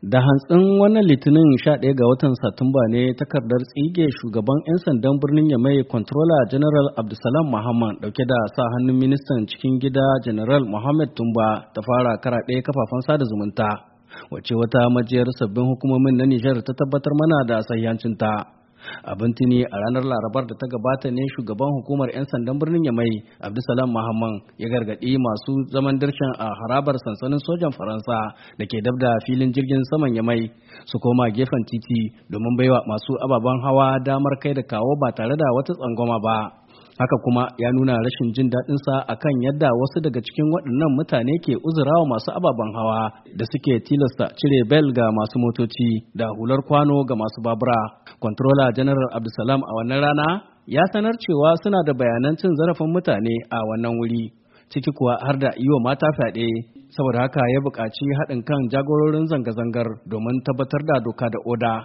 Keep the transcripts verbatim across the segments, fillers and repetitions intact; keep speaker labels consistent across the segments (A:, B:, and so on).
A: Da hantsin wannan Litinin sha ɗaya ga watan Satumba ne takardar tsige shugaban 'yan sandan birnin Yamai Controller General Abdulsalam Muhammad dauke da sa hannun ministan cikin gida General Mohammed Tumba ta fara karaɗe kafafen sada zumunta, wacce wata majiyar sabbin hukumomin na Nijar ta tabbatar mana da sahihancinta. Abin tuni a ranar Larabar da ta gabata ne shugaban hukumar 'yan sandan birnin Yamai Abdulsalam Muhammad ya gargaɗi masu zaman dirshan a harabar sansanin sojan Faransa da ke dab da filin jirgin saman Yamai su koma gefen titi domin baiwa masu ababen hawa damar kai da kawo ba tare da wata tsangwama ba. Haka kuma ya nuna rashin jin daɗinsa a kan yadda wasu daga cikin waɗannan mutane ke uzurawa masu ababen hawa da suke tilasta cire bel ga masu motoci da hular kwano ga masu babura. Controller General Abdulsalam a wannan rana ya sanar cewa suna da bayanan cin zarafin mutane a wannan wuri, ciki kuwa har da yi wa mata fyaɗe. Saboda haka ya buƙaci haɗin kan jagororin zanga-zangar domin tabbatar da doka da oda.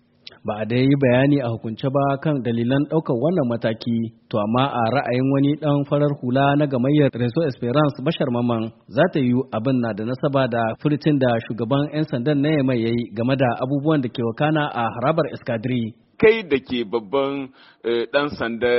A: Ba a dai yi bayani a hukunce ba kan dalilan ɗaukar wannan mataki, to amma a ra'ayin wani ɗan farar hula na gamayyar Reso Esperance Bashar Maman za ta yi abin na da nasaba da furtin da shugaban 'yan sandan na Yamai ya yi game da abubuwan da ke wakana a harabar Eskadiri.
B: Kai da ke babban ɗan sanda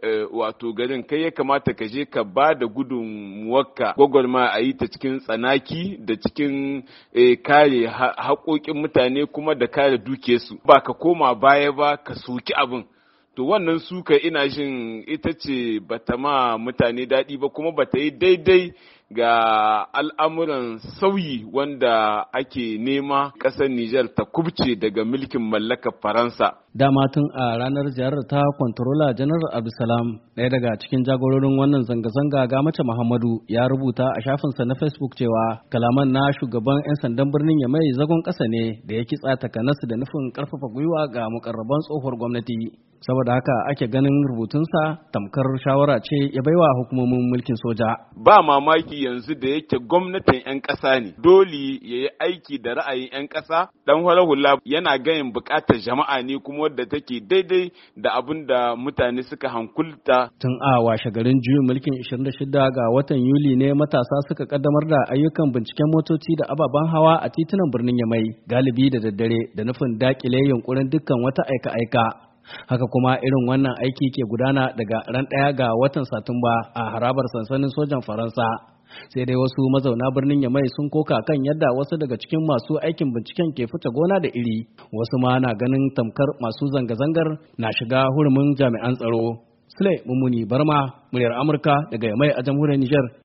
B: wato garin kai ya kamata ka je ka ba da gudunmuwarka gwagwarma a yi ta cikin tsanaki da cikin kare haƙoƙin mutane kuma da kare dukiyarsu, ba ka koma baya ba ka soki abin. To wannan suka ina jin ita ce bata ma mutane daɗi ba kuma bata yi daidai ga al'amuran sauyi wanda ake nema ƙasar Nijar ta kubce daga mulkin mallakar Faransa.
A: Dama tun a ranar ziyarar ta Controller General Abdulsalam, ɗaya daga cikin jagororin wannan zanga-zanga ga mace Muhammadu ya rubuta a shafinsa na Facebook cewa kalaman na shugaban 'yan sandan birnin Yamai zagon ƙasa ne da ya kitsa takanas da nufin ƙarfafa gwiwa ga mukarraban tsohuwar gwamnati. Saboda haka ake ganin rubutunsa tamkar shawara ce ya baiwa hukumomin mulkin soja.
B: Ba mamaki yanzu da yake gwamnatin 'yan ƙasa ne, dole ya yi aiki da ra'ayin 'yan ƙasa. Dan hula yana gayin buƙatar jama'a ne kuma wadda take daidai da abin da mutane suka hankulta.
A: Tun a washe garin juyin mulkin ishirin da shida ga watan Yuli ne matasa suka kaddamar da ayyukan binciken motoci da ababen hawa a titunan birnin Yamai, galibi da daddare da nufin dakile yunkurin dukkan wata aika-aika. Haka kuma irin wannan aiki ke gudana daga ran ɗaya ga watan Satumba a harabar sansanin sojan Faransa. Sai dai wasu mazauna birnin Yamai sun koka kan yadda wasu daga cikin masu aikin binciken ke fita gona da iri, wasu ma na ganin tamkar masu zanga-zangar na shiga hurumin jami'an tsaro. Sule Mummuni Barma, muryar Amurka daga Yamai a jamhuriyar Nijar.